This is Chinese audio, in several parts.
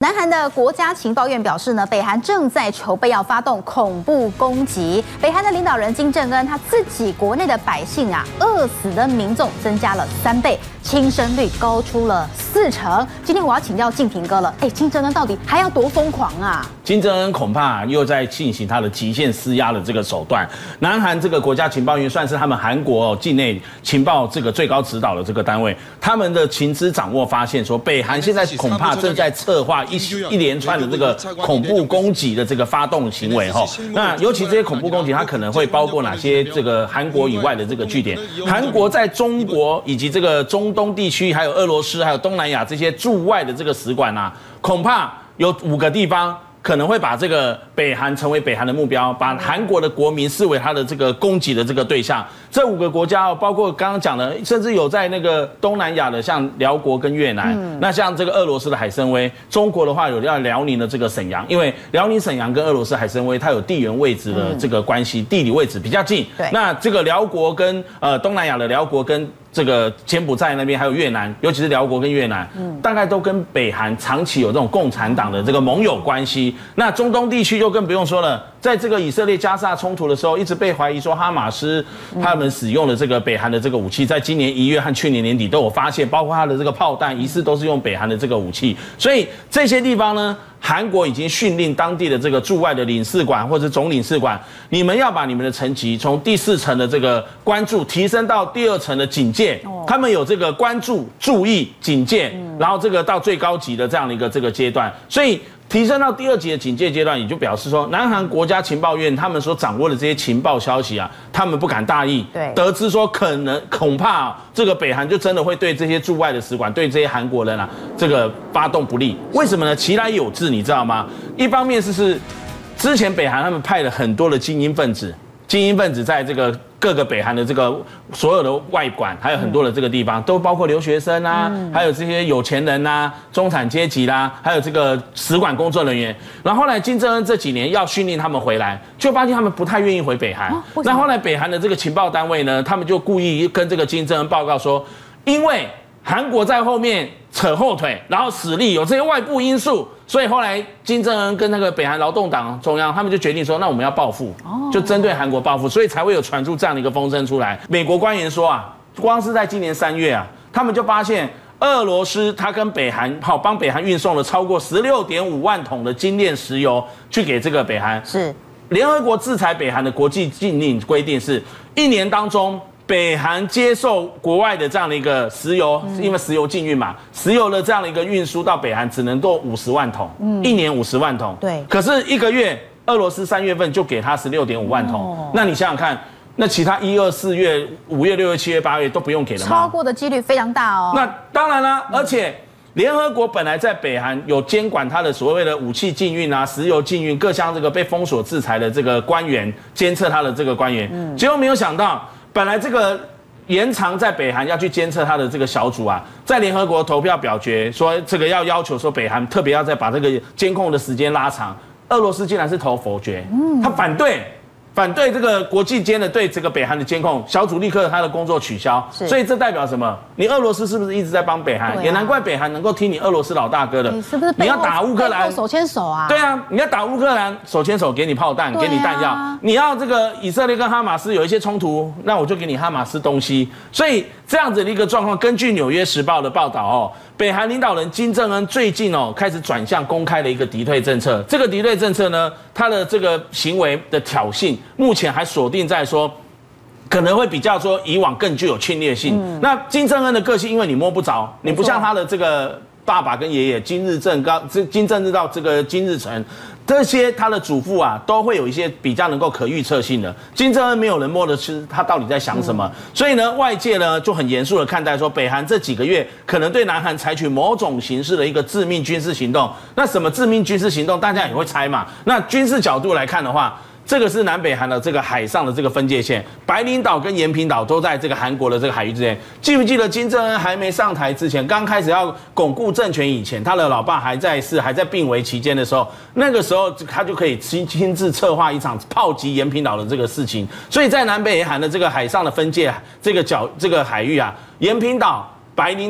南韩的国家情报院表示呢，北韩正在筹备要发动恐怖攻击。北韩的领导人金正恩他自己国内的百姓啊，饿死的民众增加了3倍，轻生率高出了40%。今天我要请教敬平哥了，金正恩到底还要多疯狂啊？ 金正恩恐怕又在进行他的极限施压的这个手段。南韩这个国家情报院算是他们韩国境内情报这个最高指导的这个单位，他们的情资掌握发现说，北韩现在恐怕正在策划一连串的这个恐怖攻击的这个发动行为哈。那尤其这些恐怖攻击，它可能会包括哪些这个韩国以外的这个据点？韩国在中国以及这个中东地区，还有俄罗斯，还有东南亚这些驻外的这个使馆啊，恐怕有5个地方可能会把这个北韩成为北韩的目标，把韩国的国民视为他的这个攻击的这个对象。这5个国家包括刚刚讲的，甚至有在那个东南亚的，像辽国跟越南。那像这个俄罗斯的海参崴，中国的话有要辽宁的这个沈阳，因为辽宁沈阳跟俄罗斯海参崴它有地缘位置的这个关系，地理位置比较近。那这个辽国跟东南亚的辽国跟这个柬埔寨那边还有越南，尤其是辽国跟越南，大概都跟北韩长期有这种共产党的这个盟友关系。那中东地区就更不用说了，在这个以色列加沙冲突的时候，一直被怀疑说哈马斯他们使用的这个北韩的这个武器，在今年1月和去年年底都有发现，包括他的这个炮弹疑似都是用北韩的这个武器。所以这些地方呢，韩国已经训令当地的这个驻外的领事馆或者总领事馆，你们要把你们的层级从第4层的这个关注提升到第2层的警戒。他们有这个关注、注意、警戒，然后这个到最高级的这样的一个这个阶段，所以提升到第2级的警戒阶段，也就表示说，南韩国家情报院他们所掌握的这些情报消息啊，他们不敢大意，得知说恐怕这个北韩就真的会对这些驻外的使馆，对这些韩国人啊，这个发动不利。为什么呢？其来有自，你知道吗？一方面是之前北韩他们派了很多的精英分子在这个各个北韩的这个所有的外馆，还有很多的这个地方，都包括留学生啊，还有这些有钱人啊、中产阶级啦，还有这个使馆工作人员。然后后来金正恩这几年要训练他们回来，就发现他们不太愿意回北韩。那后来北韩的这个情报单位呢，他们就故意跟这个金正恩报告说，因为韩国在后面扯后腿，然后使力有这些外部因素，所以后来金正恩跟那个北韩劳动党中央，他们就决定说，那我们要报复，就针对韩国报复，所以才会有传出这样的一个风声出来。美国官员说啊，光是在今年3月啊，他们就发现俄罗斯他跟北韩帮北韩运送了超过16.5万桶的精炼石油去给这个北韩。是联合国制裁北韩的国际禁令规定是1年当中，北韩接受国外的这样的一个石油，因为石油禁运嘛，石油的这样的一个运输到北韩只能够50万桶，1年50万桶。对，可是1个月，俄罗斯3月份就给他16.5万桶，那你想想看，那其他1、2、4月、5月、6月、7月、8月都不用给了吗？ 超过的几率非常大哦。 那当然啦，而且联合国本来在北韩有监管它的所谓的武器禁运啊、石油禁运，各项这个被封锁制裁的这个官员，监测他的这个官员，结果没有想到。本来这个延长在北韩要去监测他的这个小组啊，在联合国投票表决说这个要求说北韩特别要再把这个监控的时间拉长，俄罗斯竟然是投否决，他反对这个国际间的对这个北韩的监控小组，立刻他的工作取消。所以这代表什么？你俄罗斯是不是一直在帮北韩？也难怪北韩能够听你俄罗斯老大哥的。 是不是？ 你要打乌克兰手牵手啊？ 对啊，你要打乌克兰手牵手，给你炮弹，给你弹药。你要这个以色列跟哈马斯有一些冲突，那我就给你哈马斯东西。所以这样子的一个状况，根据《纽约时报》的报道北韩领导人金正恩最近开始转向公开的一个敌对政策。这个敌对政策呢，他的这个行为的挑衅，目前还锁定在说，可能会比较说以往更具有侵略性。那金正恩的个性，因为你摸不着，你不像他的这个爸爸跟爷爷金正日到这个金日成。这些他的祖父啊，都会有一些比较能够可预测性的。金正恩没有人摸得清他到底在想什么，所以呢，外界呢就很严肃的看待说，北韩这几个月可能对南韩采取某种形式的一个致命军事行动。那什么致命军事行动，大家也会猜嘛。那军事角度来看的话，这个是南北韩的这个海上的这个分界线，白领岛跟延坪岛都在这个韩国的这个海域之内。记不记得金正恩还没上台之前，刚开始要巩固政权以前，他的老爸还在病危期间的时候，那个时候他就可以亲自策划一场炮击延坪岛的这个事情。所以在南北韩的这个海上的分界这个海域啊，延坪岛、白领岛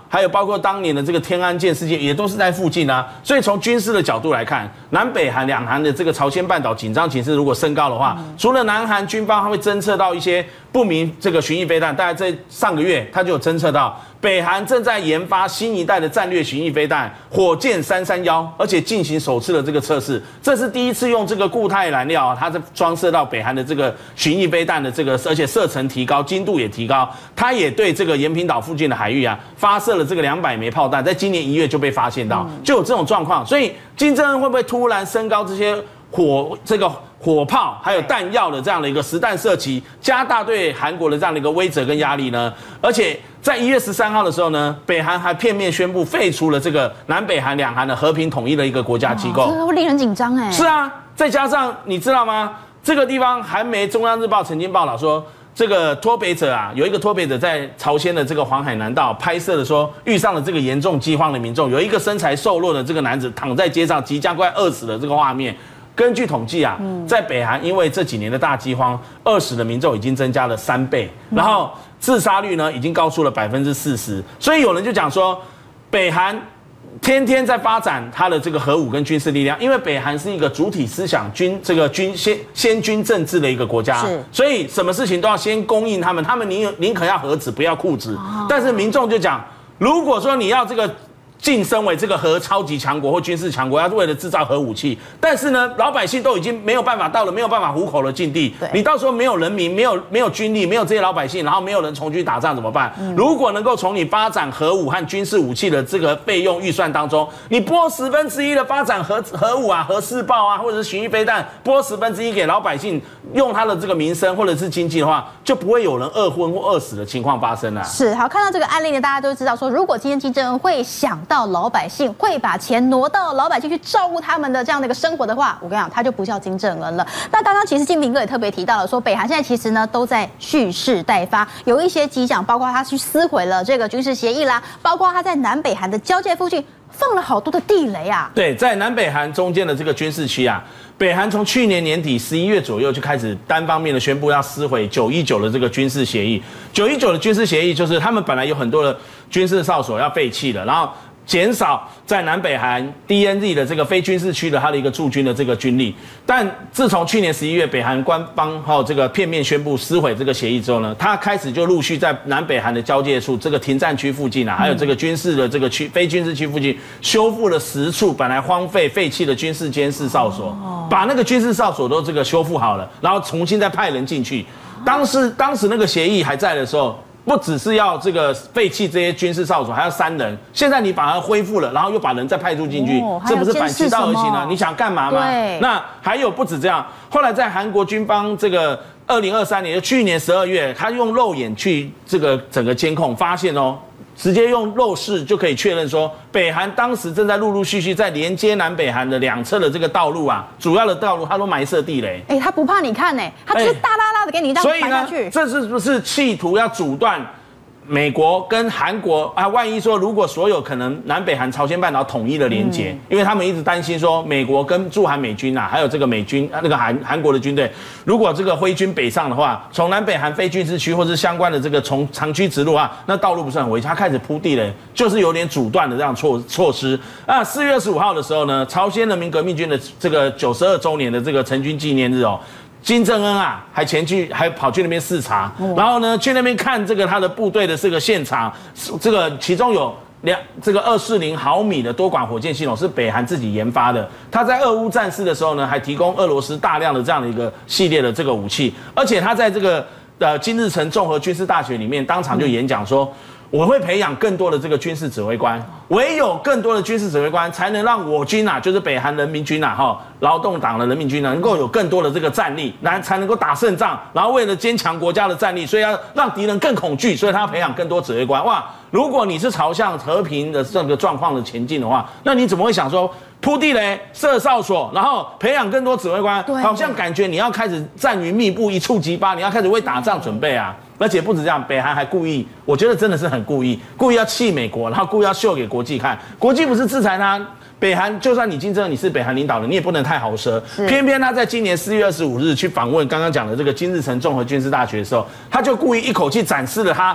还有包括当年的这个天安舰事件，也都是在附近啊。所以从军事的角度来看，南北韩两韩的这个朝鲜半岛紧张情势如果升高的话，除了南韩军方它会侦测到一些不明这个巡弋飞弹，大概在上个月它就有侦测到。北韩正在研发新一代的战略巡弋飞弹火箭331，而且进行首次的这个测试，这是第一次用这个固态燃料，它是装设到北韩的这个巡弋飞弹的这个，而且射程提高，精度也提高。它也对这个延坪岛附近的海域啊发射了这个200枚炮弹，在今年1月就被发现到，就有这种状况。所以金正恩会不会突然升高这些火炮还有弹药的这样的一个实弹射击，加大对韩国的这样的一个威慑跟压力呢？而且在1月13号的时候呢，北韩还片面宣布废除了这个南北韩两韩的和平统一的一个国家机构， 这个会令人紧张哎。 是啊，再加上你知道吗？这个地方韩媒《中央日报》曾经报道说，这个脱北者啊，有一个脱北者在朝鲜的这个黄海南道拍摄的说，遇上了这个严重饥荒的民众，有一个身材瘦弱的这个男子躺在街上，即将快饿死的这个画面。根据统计啊，在北韩因为这几年的大饥荒，饿死的民众已经增加了3倍，然后自杀率呢已经高出了40%。所以有人就讲说，北韩天天在发展它的这个核武跟军事力量，因为北韩是一个主体思想先军政治的一个国家，所以什么事情都要先供应他们宁可要核子不要裤子。但是民众就讲，如果说你要这个晋升为这个核超级强国或军事强国，要为了制造核武器，但是呢，老百姓都已经没有办法到了没有办法糊口的境地，你到时候没有人民，没有军力，没有这些老百姓，然后没有人从军打仗怎么办？如果能够从你发展核武和军事武器的这个费用预算当中，你拨1/10的发展核武啊、核试爆啊，或者是巡弋飞弹，拨1/10给老百姓用他的这个民生或者是经济的话，就不会有人饿昏或饿死的情况发生了。 是，好，看到这个案例呢，大家都知道说，如果今天金正恩会想到老百姓，会把钱挪到老百姓去照顾他们的这样的一个生活的话，我跟你讲，他就不叫金正恩了。那刚刚其实金平哥也特别提到了说，北韩现在其实呢都在蓄势待发，有一些迹象，包括他去撕毁了这个军事协议啦，包括他在南北韩的交界附近放了好多的地雷啊。 对，在南北韩中间的这个军事区啊，北韩从去年年底11月左右就开始单方面的宣布要撕毁919的这个军事协议。919的军事协议就是他们本来有很多的军事哨所要废弃了，然后减少在南北韩 DNZ 的这个非军事区的它的一个驻军的这个军力，但自从去年11月北韩官方这个片面宣布撕毁这个协议之后呢，它开始就陆续在南北韩的交界处这个停战区附近啊，还有这个军事的这个区非军事区附近修复了10处本来荒废废弃的军事监视哨所，把那个军事哨所都这个修复好了，然后重新再派人进去。当时那个协议还在的时候，不只是要这个废弃这些军事哨所，还要删人。现在你把它恢复了，然后又把人再派驻进去，这不是反其道而行啊？你想干嘛吗？那还有不止这样，后来在韩国军方这个2023年，就去年12月，他用肉眼去这个整个监控，发现直接用肉视就可以确认说，北韩当时正在陆陆续续在连接南北韩的两侧的这个道路啊，主要的道路，它都埋设地雷。 他不怕你看呢，他就是大拉拉的给你这样埋下去。 所以呢，这是不是企图要阻断美国跟韩国啊？万一说如果所有可能南北韩朝鲜半岛统一的连结，因为他们一直担心说美国跟驻韩美军啊，还有这个美军那个韩国的军队，如果这个挥军北上的话，从南北韩非军事区或是相关的这个从长驱直入啊，那道路不是很危险，他开始铺地雷，就是有点阻断的这样措施。啊，4月25号的时候呢，朝鲜人民革命军的这个92周年的这个成军纪念日金正恩啊，还跑去那边视察，然后呢，去那边看这个他的部队的这个现场，这个其中有这个240毫米的多管火箭系统是北韩自己研发的。他在俄乌战事的时候呢，还提供俄罗斯大量的这样的一个系列的这个武器，而且他在这个金日成综合军事大学里面当场就演讲说，我会培养更多的这个军事指挥官，唯有更多的军事指挥官，才能让我军啊，就是北韩人民军啊，劳动党的人民军能够有更多的这个战力，才能够打胜仗。然后为了坚强国家的战力，所以要让敌人更恐惧，所以他要培养更多指挥官。哇，如果你是朝向和平的这个状况的前进的话，那你怎么会想说铺地雷、设哨所，然后培养更多指挥官？好像感觉你要开始战云密布、一触即发，你要开始为打仗准备啊！而且不止这样，北韩还故意，我觉得真的是很故意要气美国，然后故意要秀给国际看。国际不是制裁他，北韩就算你金正恩你是北韩领导人，你也不能太豪奢。偏偏他在今年4月25日去访问刚刚讲的这个金日成综合军事大学的时候，他就故意一口气展示了他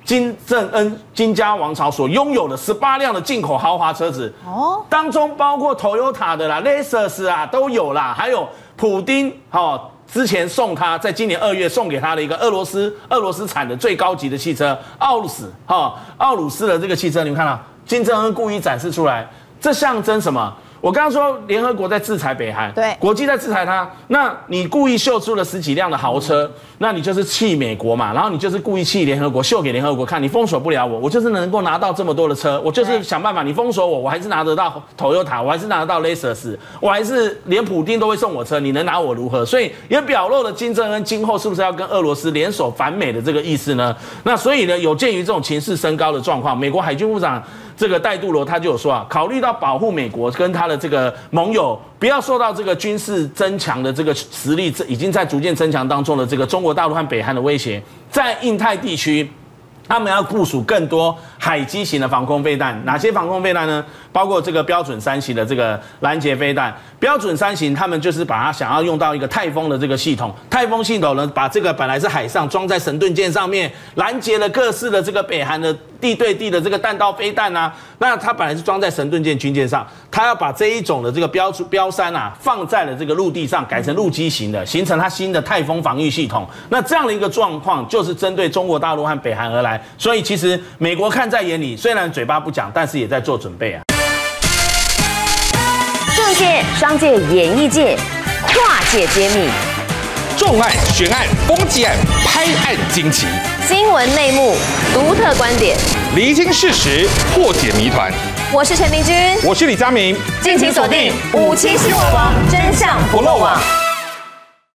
金正恩金家王朝所拥有的18辆的进口豪华车子，当中包括 Toyota 的啦、Lexus 啊都有啦，还有普丁之前送他，在今年2月送给他的一个俄罗斯产的最高级的汽车奥鲁斯的这个汽车，你们看到金正恩故意展示出来，这象征什么？我刚刚说联合国在制裁北韩， 对， 国际在制裁他，那你故意秀出了10几辆的豪车，那你就是气美国嘛，然后你就是故意气联合国，秀给联合国看，你封锁不了我，我就是能够拿到这么多的车，我就是想办法，你封锁我，我还是拿得到 Toyota， 我还是拿得到 Lexus， 我还是连普丁都会送我车，你能拿我如何？所以也表露了金正恩今后是不是要跟俄罗斯联手反美的这个意思呢？那所以呢，有鉴于这种情势升高的状况，美国海军部长这个戴杜罗他就有说啊，考虑到保护美国跟他的这个盟友不要受到这个军事增强的这个实力已经在逐渐增强当中的这个中国大陆和北韩的威胁，在印太地区，他们要部署更多海基型的防空飞弹。哪些防空飞弹呢？包括这个标准3型的这个拦截飞弹。标准3型，他们就是把它想要用到一个泰风的这个系统。泰风系统呢，把这个本来是海上装在神盾舰上面，拦截了各式的这个北韩的地对地的这个弹道飞弹啊。那它本来是装在神盾舰军舰上，它要把这一种的这个标3啊放在了这个陆地上，改成陆基型的，形成它新的泰风防御系统。那这样的一个状况，就是针对中国大陆和北韩而来。所以其实美国看在眼里，虽然嘴巴不讲，但是也在做准备啊。 政界、商界、演艺界，跨界揭秘， 重案、悬案、攻击案、拍案惊奇， 新闻内幕、独特观点， 厘清事实，破解谜团。 我是陈明君， 我是李佳明， 敬请锁定57新闻网，真相不漏网。